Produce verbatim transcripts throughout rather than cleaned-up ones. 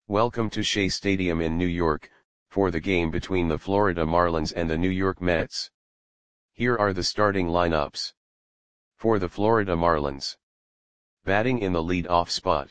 Welcome to Shea Stadium in New York, for the game between the Florida Marlins and the New York Mets. Here are the starting lineups. For the Florida Marlins. Batting in the lead-off spot.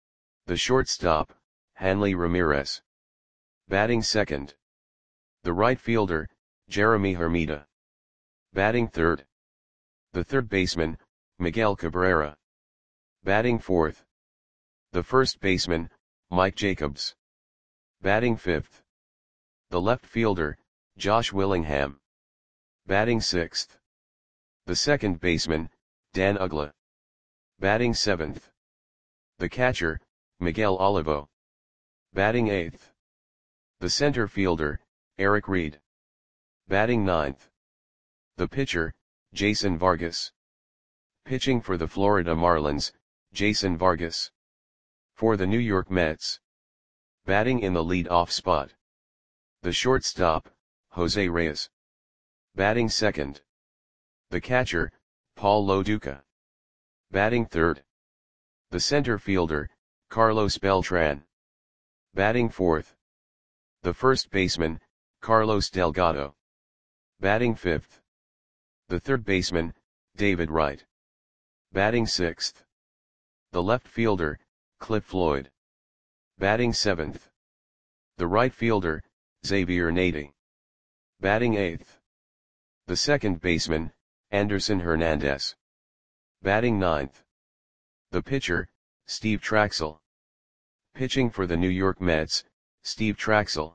The shortstop, Hanley Ramirez. Batting second. The right fielder, Jeremy Hermida. Batting third. The third baseman, Miguel Cabrera. Batting fourth. The first baseman, Mike Jacobs. Batting fifth. The left fielder, Josh Willingham. Batting sixth. The second baseman, Dan Uggla. Batting seventh. The catcher, Miguel Olivo. Batting eighth. The center fielder, Eric Reed. Batting ninth. The pitcher, Jason Vargas. Pitching for the Florida Marlins, Jason Vargas. For the New York Mets. Batting in the lead-off spot. The shortstop, Jose Reyes. Batting second. The catcher, Paul Lo Duca. Batting third. The center fielder, Carlos Beltran. Batting fourth. The first baseman, Carlos Delgado. Batting fifth. The third baseman, David Wright. Batting sixth. The left fielder, Cliff Floyd. Batting seventh. The right fielder, Xavier Nady. Batting eighth. The second baseman, Anderson Hernandez. Batting ninth. The pitcher, Steve Trachsel. Pitching for the New York Mets, Steve Trachsel.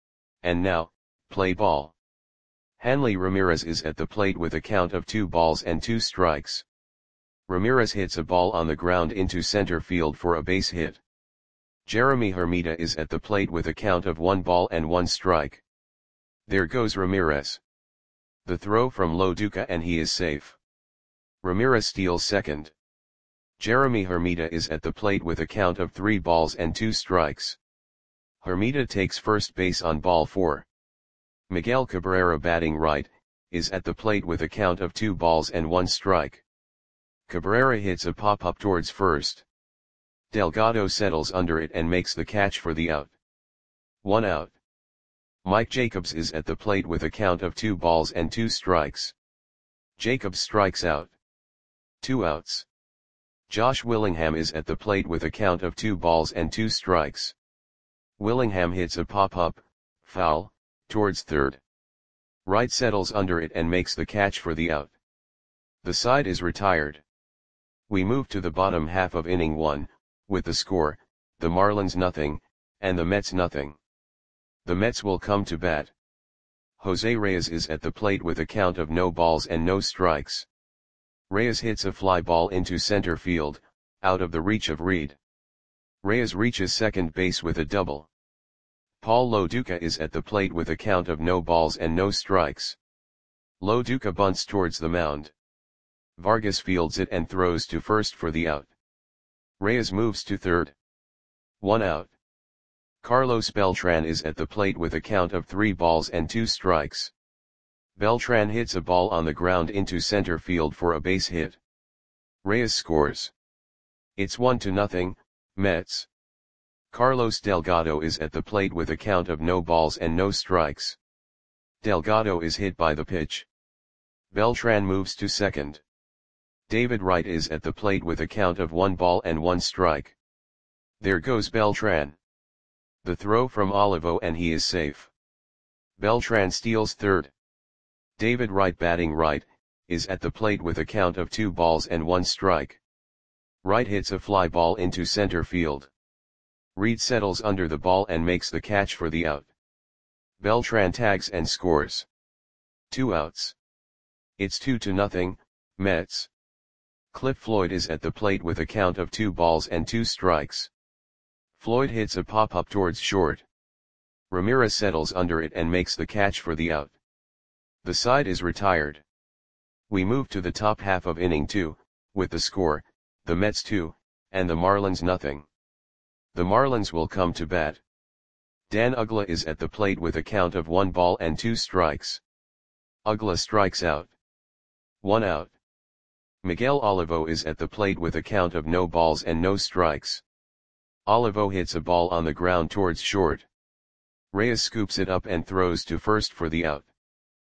And now, play ball. Hanley Ramirez is at the plate with a count of two balls and two strikes. Ramirez hits a ball on the ground into center field for a base hit. Jeremy Hermida is at the plate with a count of one ball and one strike. There goes Ramirez. The throw from Lo Duca and he is safe. Ramirez steals second. Jeremy Hermida is at the plate with a count of three balls and two strikes. Hermida takes first base on ball four. Miguel Cabrera, batting right, is at the plate with a count of two balls and one strike. Cabrera hits a pop-up towards first. Delgado settles under it and makes the catch for the out. One out. Mike Jacobs is at the plate with a count of two balls and two strikes. Jacobs strikes out. Two outs. Josh Willingham is at the plate with a count of two balls and two strikes. Willingham hits a pop-up, foul, towards third. Wright settles under it and makes the catch for the out. The side is retired. We move to the bottom half of inning one, with the score, the Marlins nothing, and the Mets nothing. The Mets will come to bat. Jose Reyes is at the plate with a count of no balls and no strikes. Reyes hits a fly ball into center field, out of the reach of Reed. Reyes reaches second base with a double. Paul Lo Duca is at the plate with a count of no balls and no strikes. Lo Duca bunts towards the mound. Vargas fields it and throws to first for the out. Reyes moves to third. One out. Carlos Beltran is at the plate with a count of three balls and two strikes. Beltran hits a ball on the ground into center field for a base hit. Reyes scores. It's one to nothing, Mets. Carlos Delgado is at the plate with a count of no balls and no strikes. Delgado is hit by the pitch. Beltran moves to second. David Wright is at the plate with a count of one ball and one strike. There goes Beltran. The throw from Olivo and he is safe. Beltran steals third. David Wright, batting right, is at the plate with a count of two balls and one strike. Wright hits a fly ball into center field. Reed settles under the ball and makes the catch for the out. Beltran tags and scores. Two outs. It's two to nothing, Mets. Cliff Floyd is at the plate with a count of two balls and two strikes. Floyd hits a pop-up towards short. Ramirez settles under it and makes the catch for the out. The side is retired. We move to the top half of inning two, with the score, the Mets two, and the Marlins nothing. The Marlins will come to bat. Dan Uggla is at the plate with a count of one ball and two strikes. Uggla strikes out. One out. Miguel Olivo is at the plate with a count of no balls and no strikes. Olivo hits a ball on the ground towards short. Reyes scoops it up and throws to first for the out.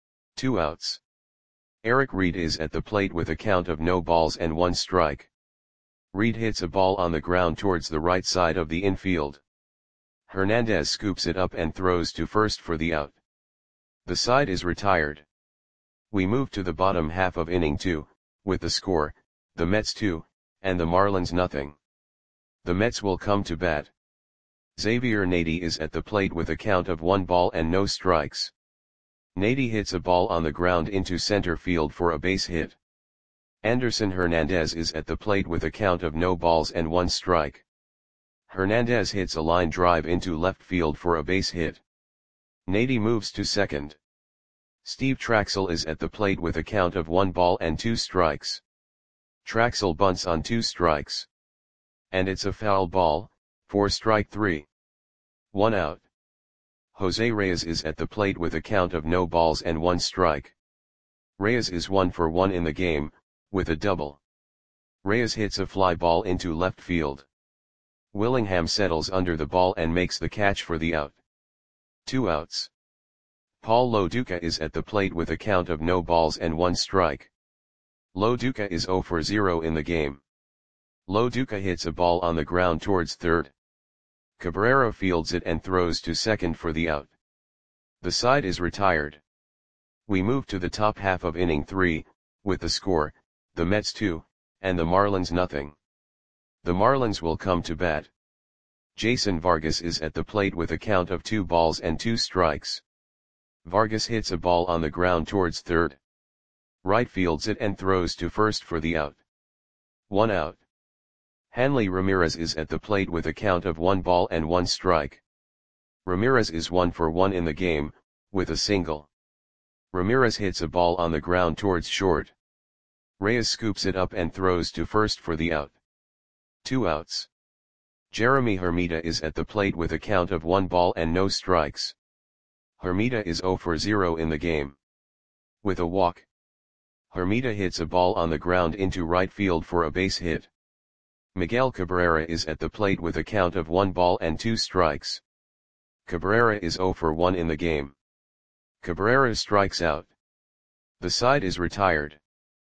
Two outs. Eric Reed is at the plate with a count of no balls and one strike. Reed hits a ball on the ground towards the right side of the infield. Hernandez scoops it up and throws to first for the out. The side is retired. We move to the bottom half of inning two, with the score, the Mets two, and the Marlins nothing. The Mets will come to bat. Xavier Nady is at the plate with a count of one ball and no strikes. Nady hits a ball on the ground into center field for a base hit. Anderson Hernandez is at the plate with a count of no balls and one strike. Hernandez hits a line drive into left field for a base hit. Nady moves to second. Steve Traxel is at the plate with a count of one ball and two strikes. Traxel bunts on two strikes. And it's a foul ball, for strike three. One out. Jose Reyes is at the plate with a count of no balls and one strike. Reyes is one for one in the game, with a double. Reyes hits a fly ball into left field. Willingham settles under the ball and makes the catch for the out. Two outs. Paul Lo Duca is at the plate with a count of no balls and one strike. Lo Duca is zero for zero in the game. Lo Duca hits a ball on the ground towards third. Cabrera fields it and throws to second for the out. The side is retired. We move to the top half of inning three, with the score, the Mets two, and the Marlins nothing. The Marlins will come to bat. Jason Vargas is at the plate with a count of two balls and two strikes. Vargas hits a ball on the ground towards third. Right fields it and throws to first for the out. One out. Hanley Ramirez is at the plate with a count of one ball and one strike. Ramirez is one for one in the game, with a single. Ramirez hits a ball on the ground towards short. Reyes scoops it up and throws to first for the out. Two outs. Jeremy Hermida is at the plate with a count of one ball and no strikes. Hermida is zero for zero in the game. With a walk. Hermida hits a ball on the ground into right field for a base hit. Miguel Cabrera is at the plate with a count of one ball and two strikes. Cabrera is zero for one in the game. Cabrera strikes out. The side is retired.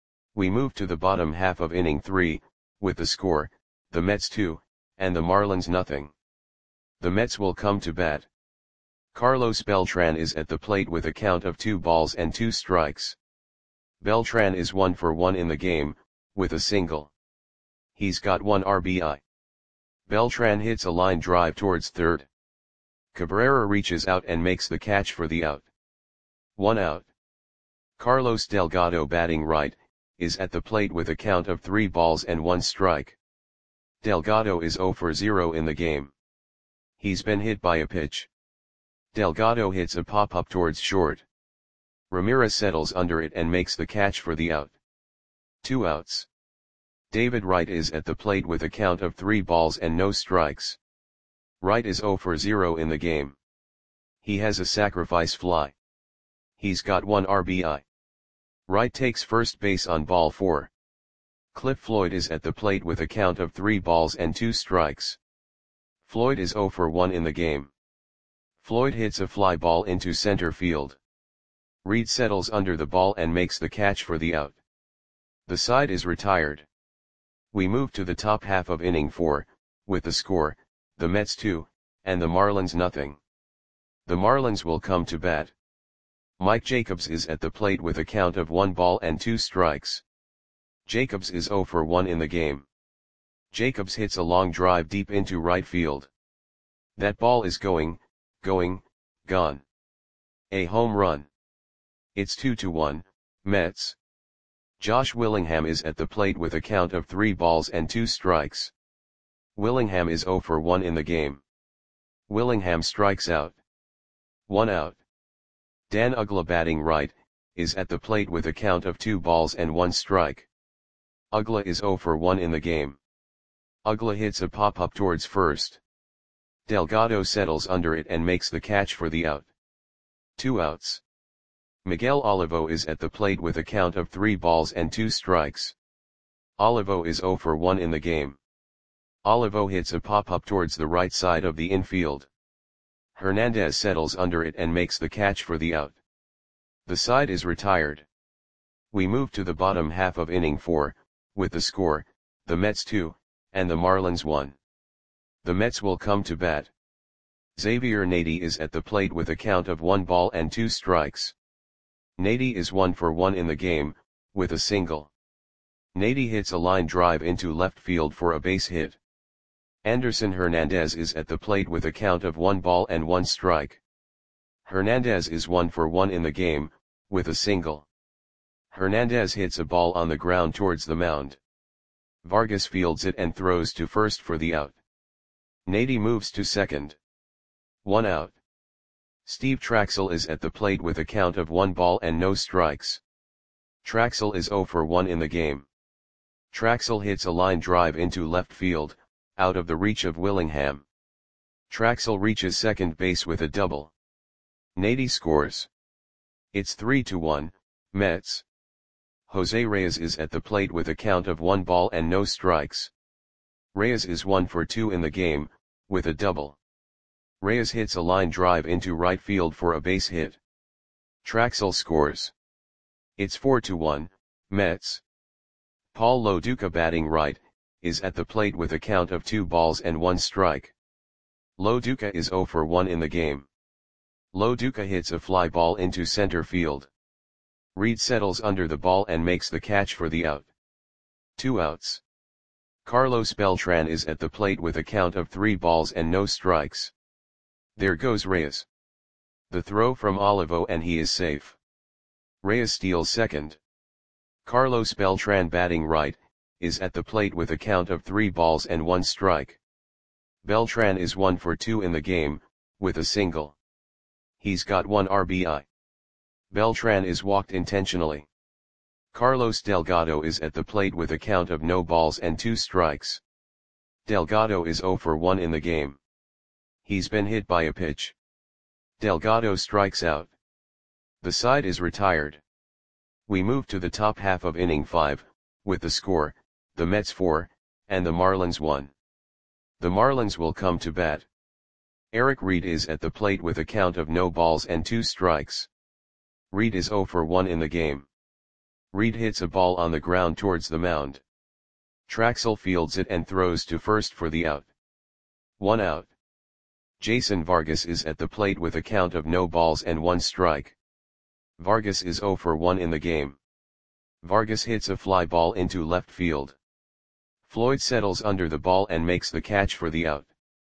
We move to the bottom half of inning three, with the score, the Mets two, and the Marlins nothing. The Mets will come to bat. Carlos Beltran is at the plate with a count of two balls and two strikes. Beltran is one for one in the game, with a single. He's got one R B I. Beltran hits a line drive towards third. Cabrera reaches out and makes the catch for the out. One out. Carlos Delgado, batting right, is at the plate with a count of three balls and one strike. Delgado is zero for zero in the game. He's been hit by a pitch. Delgado hits a pop-up towards short. Ramirez settles under it and makes the catch for the out. Two outs. David Wright is at the plate with a count of three balls and no strikes. Wright is zero for zero in the game. He has a sacrifice fly. He's got one R B I. Wright takes first base on ball four. Cliff Floyd is at the plate with a count of three balls and two strikes. Floyd is zero for one in the game. Floyd hits a fly ball into center field. Reed settles under the ball and makes the catch for the out. The side is retired. We move to the top half of inning four, with the score, the Mets two, and the Marlins nothing. The Marlins will come to bat. Mike Jacobs is at the plate with a count of one ball and two strikes. Jacobs is zero for one in the game. Jacobs hits a long drive deep into right field. That ball is going, going, gone. A home run. It's two to one, Mets. Josh Willingham is at the plate with a count of three balls and two strikes. Willingham is zero for one in the game. Willingham strikes out. One out. Dan Uggla, batting right, is at the plate with a count of two balls and one strike. Uggla is zero for one in the game. Uggla hits a pop-up towards first. Delgado settles under it and makes the catch for the out. Two outs. Miguel Olivo is at the plate with a count of three balls and two strikes. Olivo is zero for one in the game. Olivo hits a pop-up towards the right side of the infield. Hernandez settles under it and makes the catch for the out. The side is retired. We move to the bottom half of inning four, with the score, the Mets two, and the Marlins one. The Mets will come to bat. Xavier Nady is at the plate with a count of one ball and two strikes. Nady is one for one in the game, with a single. Nady hits a line drive into left field for a base hit. Anderson Hernandez is at the plate with a count of one ball and one strike. Hernandez is one for one in the game, with a single. Hernandez hits a ball on the ground towards the mound. Vargas fields it and throws to first for the out. Nady moves to second. One out. Steve Traxel is at the plate with a count of one ball and no strikes. Traxel is zero for one in the game. Traxel hits a line drive into left field, out of the reach of Willingham. Traxel reaches second base with a double. Nady scores. It's three to one, Mets. Jose Reyes is at the plate with a count of one ball and no strikes. Reyes is one for two in the game, with a double. Reyes hits a line drive into right field for a base hit. Traxel scores. It's four to one, Mets. Paul Lo Duca batting right, is at the plate with a count of two balls and one strike. Lo Duca is zero for one in the game. Lo Duca hits a fly ball into center field. Reed settles under the ball and makes the catch for the out. Two outs. Carlos Beltran is at the plate with a count of three balls and no strikes. There goes Reyes. The throw from Olivo and he is safe. Reyes steals second. Carlos Beltran batting right, is at the plate with a count of three balls and one strike. Beltran is one for two in the game, with a single. He's got one R B I. Beltran is walked intentionally. Carlos Delgado is at the plate with a count of no balls and two strikes. Delgado is zero for one in the game. He's been hit by a pitch. Delgado strikes out. The side is retired. We move to the top half of inning five, with the score, the Mets four, and the Marlins one. The Marlins will come to bat. Eric Reed is at the plate with a count of no balls and two strikes. Reed is zero for one in the game. Reed hits a ball on the ground towards the mound. Traxel fields it and throws to first for the out. One out. Jason Vargas is at the plate with a count of no balls and one strike. Vargas is zero for one in the game. Vargas hits a fly ball into left field. Floyd settles under the ball and makes the catch for the out.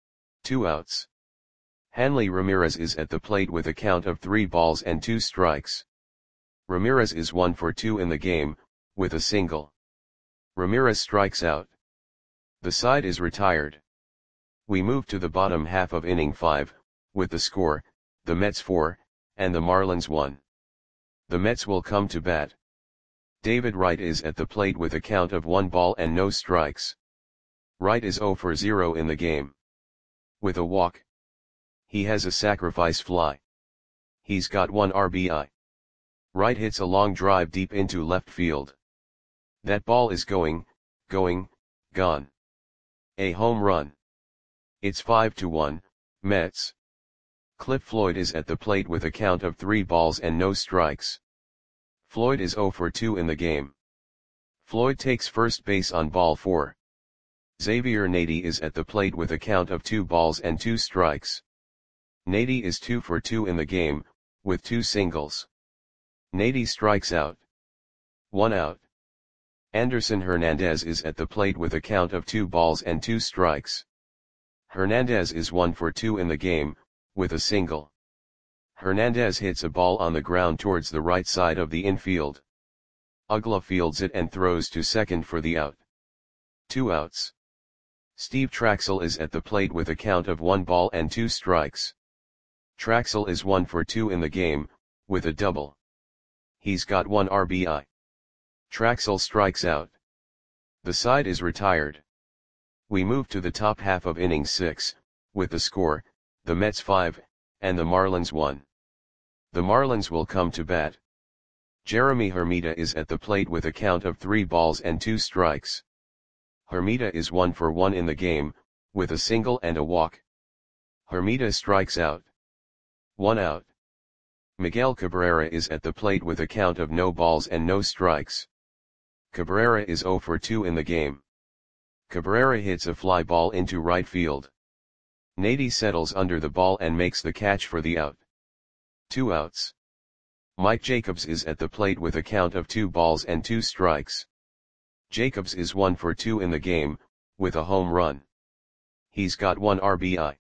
Two outs. Hanley Ramirez is at the plate with a count of three balls and two strikes. Ramirez is one for two in the game, with a single. Ramirez strikes out. The side is retired. We move to the bottom half of inning five, with the score, the Mets four, and the Marlins one. The Mets will come to bat. David Wright is at the plate with a count of one ball and no strikes. Wright is zero for zero in the game. With a walk. He has a sacrifice fly. He's got one R B I. Wright hits a long drive deep into left field. That ball is going, going, gone. A home run. It's five to one, Mets. Cliff Floyd is at the plate with a count of three balls and no strikes. Floyd is zero for two in the game. Floyd takes first base on ball four. Xavier Nady is at the plate with a count of two balls and two strikes. Nady is two for two in the game, with two singles. Nady strikes out. One out. Anderson Hernandez is at the plate with a count of two balls and two strikes. Hernandez is one for two in the game, with a single. Hernandez hits a ball on the ground towards the right side of the infield. Uggla fields it and throws to second for the out. Two outs. Steve Traxel is at the plate with a count of one ball and two strikes. Traxel is one for two in the game, with a double. He's got one R B I. Traxel strikes out. The side is retired. We move to the top half of inning six, with the score, the Mets five, and the Marlins one. The Marlins will come to bat. Jeremy Hermida is at the plate with a count of three balls and two strikes. Hermida is one for one in the game, with a single and a walk. Hermida strikes out. One out. Miguel Cabrera is at the plate with a count of no balls and no strikes. Cabrera is zero for two in the game. Cabrera hits a fly ball into right field. Nady settles under the ball and makes the catch for the out. Two outs. Mike Jacobs is at the plate with a count of two balls and two strikes. Jacobs is one for two in the game, with a home run. He's got one R B I.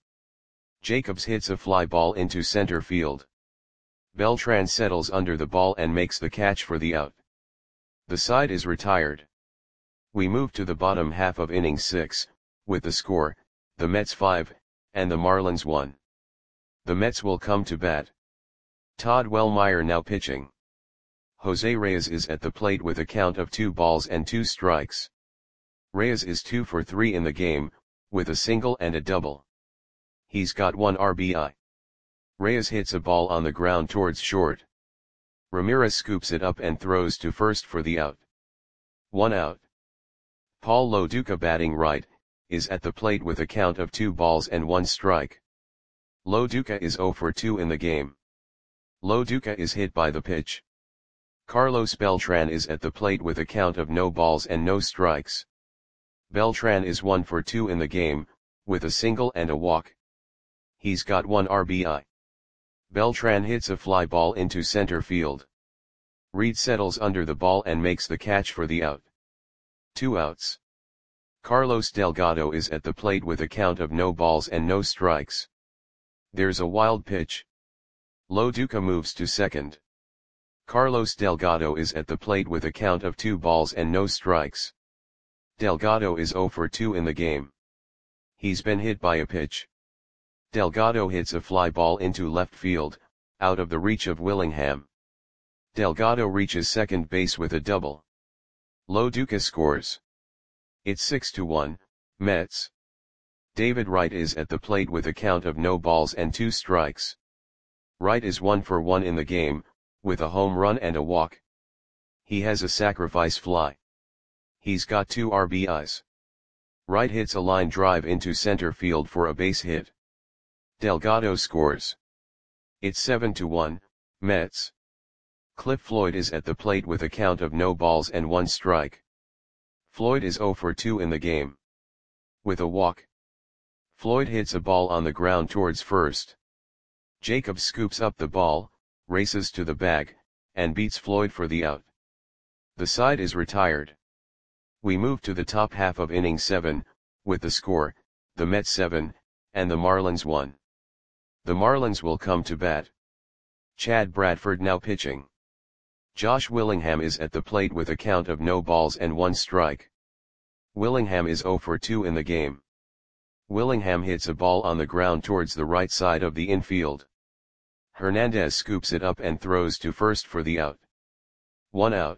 Jacobs hits a fly ball into center field. Beltran settles under the ball and makes the catch for the out. The side is retired. We move to the bottom half of inning six, with the score, the Mets five, and the Marlins one. The Mets will come to bat. Todd Wellmeyer now pitching. Jose Reyes is at the plate with a count of two balls and two strikes. Reyes is two for three in the game, with a single and a double. He's got one R B I. Reyes hits a ball on the ground towards short. Ramirez scoops it up and throws to first for the out. One out. Paul Lo Duca batting right, is at the plate with a count of two balls and one strike. Lo Duca is zero for two in the game. Lo Duca is hit by the pitch. Carlos Beltran is at the plate with a count of no balls and no strikes. Beltran is one for two in the game, with a single and a walk. He's got one R B I. Beltran hits a fly ball into center field. Reed settles under the ball and makes the catch for the out. Two outs. Carlos Delgado is at the plate with a count of no balls and no strikes. There's a wild pitch. Lo Duca moves to second. Carlos Delgado is at the plate with a count of two balls and no strikes. Delgado is zero for two in the game. He's been hit by a pitch. Delgado hits a fly ball into left field, out of the reach of Willingham. Delgado reaches second base with a double. Lo Duca scores. It's six to one, Mets. David Wright is at the plate with a count of no balls and two strikes. Wright is one for one in the game, with a home run and a walk. He has a sacrifice fly. He's got two R B Is. Wright hits a line drive into center field for a base hit. Delgado scores. It's seven to one, Mets. Cliff Floyd is at the plate with a count of no balls and one strike. Floyd is zero for two in the game. With a walk. Floyd hits a ball on the ground towards first. Jacobs scoops up the ball, races to the bag, and beats Floyd for the out. The side is retired. We move to the top half of inning seven, with the score, the Mets seven, and the Marlins one. The Marlins will come to bat. Chad Bradford now pitching. Josh Willingham is at the plate with a count of no balls and one strike. Willingham is zero for two in the game. Willingham hits a ball on the ground towards the right side of the infield. Hernandez scoops it up and throws to first for the out. One out.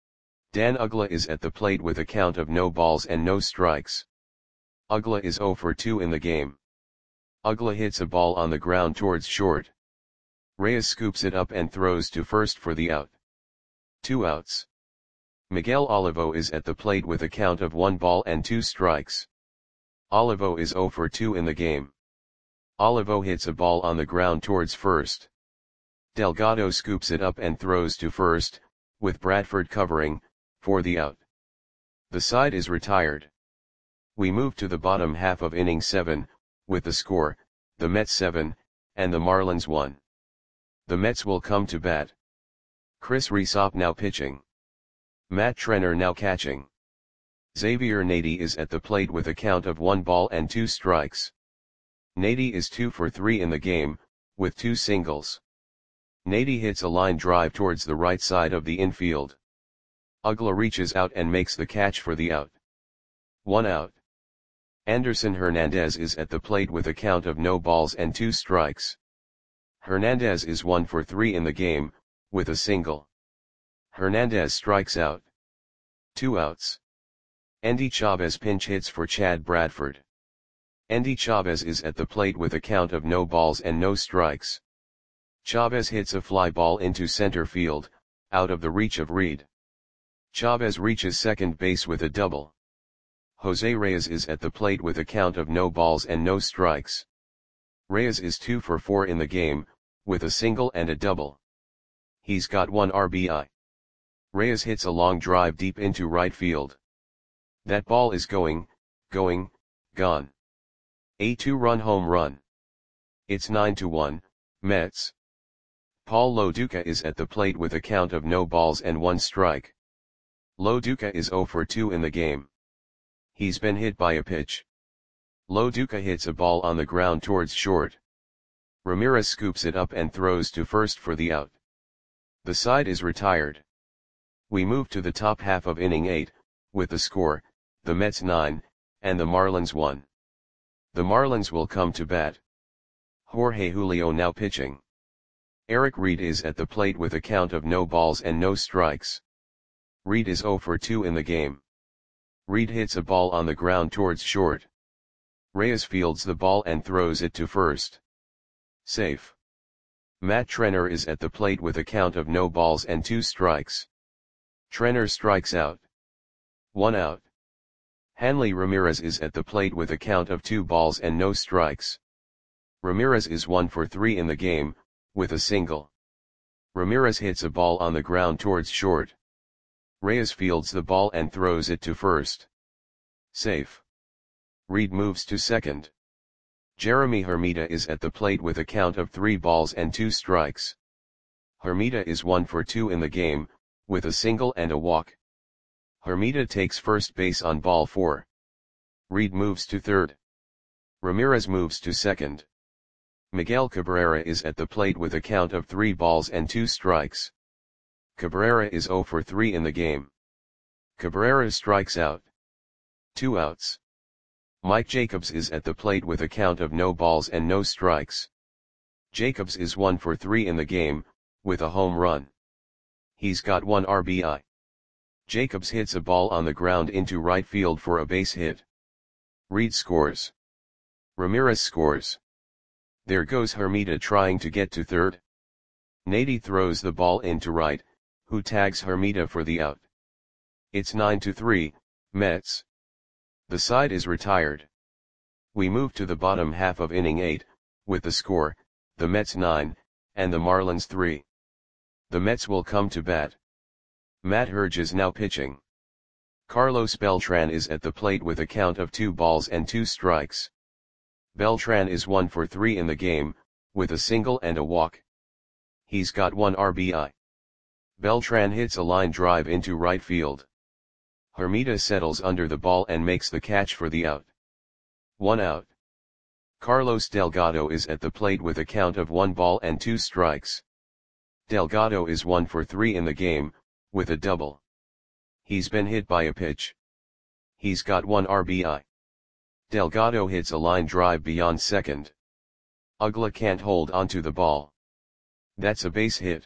Dan Uggla is at the plate with a count of no balls and no strikes. Uggla is zero for two in the game. Uggla hits a ball on the ground towards short. Reyes scoops it up and throws to first for the out. Two outs. Miguel Olivo is at the plate with a count of one ball and two strikes. Olivo is zero for two in the game. Olivo hits a ball on the ground towards first. Delgado scoops it up and throws to first, with Bradford covering, for the out. The side is retired. We move to the bottom half of inning seven, with the score, the Mets seven, and the Marlins one. The Mets will come to bat. Chris Rysop now pitching. Matt Trenner now catching. Xavier Nady is at the plate with a count of one ball and two strikes. Nady is two for three in the game, with two singles. Nady hits a line drive towards the right side of the infield. Uggla reaches out and makes the catch for the out. One out. Anderson Hernandez is at the plate with a count of no balls and two strikes. Hernandez is one for three in the game, with a single. Hernandez strikes out. Two outs. Endy Chavez pinch hits for Chad Bradford. Endy Chavez is at the plate with a count of no balls and no strikes. Chavez hits a fly ball into center field, out of the reach of Reed. Chavez reaches second base with a double. Jose Reyes is at the plate with a count of no balls and no strikes. Reyes is two for four in the game, with a single and a double. He's got one R B I. Reyes hits a long drive deep into right field. That ball is going, going, gone. A two-run home run. It's nine to one, Mets. Paul Lo Duca is at the plate with a count of no balls and one strike. Lo Duca is zero for two in the game. He's been hit by a pitch. Lo Duca hits a ball on the ground towards short. Ramirez scoops it up and throws to first for the out. The side is retired. We move to the top half of inning eight, with the score, the Mets nine, and the Marlins one. The Marlins will come to bat. Jorge Julio now pitching. Eric Reed is at the plate with a count of no balls and no strikes. Reed is zero for two in the game. Reed hits a ball on the ground towards short. Reyes fields the ball and throws it to first. Safe. Matt Trenner is at the plate with a count of no balls and two strikes. Trenner strikes out. One out. Hanley Ramirez is at the plate with a count of two balls and no strikes. Ramirez is one for three in the game, with a single. Ramirez hits a ball on the ground towards short. Reyes fields the ball and throws it to first. Safe. Reed moves to second. Jeremy Hermida is at the plate with a count of three balls and two strikes. Hermida is one for two in the game, with a single and a walk. Hermida takes first base on ball four. Reed moves to third. Ramirez moves to second. Miguel Cabrera is at the plate with a count of three balls and two strikes. Cabrera is zero for three in the game. Cabrera strikes out. Two outs. Mike Jacobs is at the plate with a count of no balls and no strikes. Jacobs is one for three in the game, with a home run. He's got one R B I. Jacobs hits a ball on the ground into right field for a base hit. Reed scores. Ramirez scores. There goes Hermida trying to get to third. Nady throws the ball into right, who tags Hermida for the out. It's nine to three, Mets. The side is retired. We move to the bottom half of inning eight, with the score, the Mets nine, and the Marlins three. The Mets will come to bat. Matt Herge now pitching. Carlos Beltran is at the plate with a count of two balls and two strikes. Beltran is one for three in the game, with a single and a walk. He's got one R B I. Beltran hits a line drive into right field. Hermida settles under the ball and makes the catch for the out. One out. Carlos Delgado is at the plate with a count of one ball and two strikes. Delgado is one for three in the game, with a double. He's been hit by a pitch. He's got one R B I. Delgado hits a line drive beyond second. Uggla can't hold onto the ball. That's a base hit.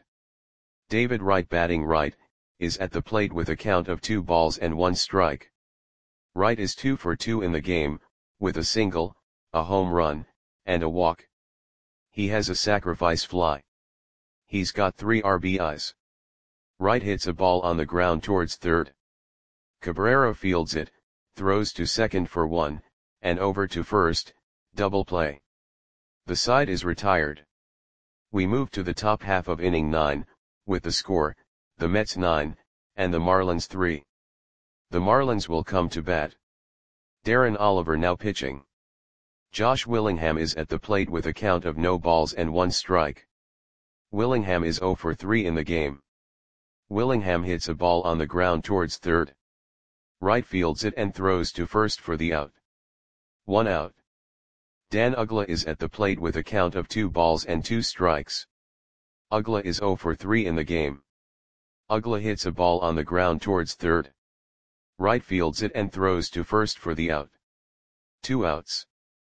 David Wright batting right, is at the plate with a count of two balls and one strike. Wright is two for two in the game, with a single, a home run, and a walk. He has a sacrifice fly. He's got three R B Is. Wright hits a ball on the ground towards third. Cabrera fields it, throws to second for one, and over to first, double play. The side is retired. We move to the top half of inning nine, with the score, the Mets nine, and the Marlins three. The Marlins will come to bat. Darren Oliver now pitching. Josh Willingham is at the plate with a count of no balls and one strike. Willingham is zero for three in the game. Willingham hits a ball on the ground towards third. Wright fields it and throws to first for the out. One out. Dan Uggla is at the plate with a count of two balls and two strikes. Uggla is zero for three in the game. Uggla hits a ball on the ground towards third. Wright fields it and throws to first for the out. Two outs.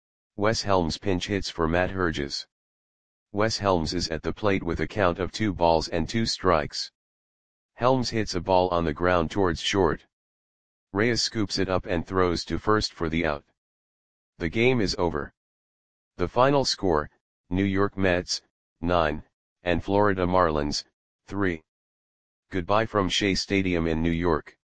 Wes Helms pinch hits for Matt Herge. Wes Helms is at the plate with a count of two balls and two strikes. Helms hits a ball on the ground towards short. Reyes scoops it up and throws to first for the out. The game is over. The final score, New York Mets, nine, and Florida Marlins, three. Goodbye from Shea Stadium in New York.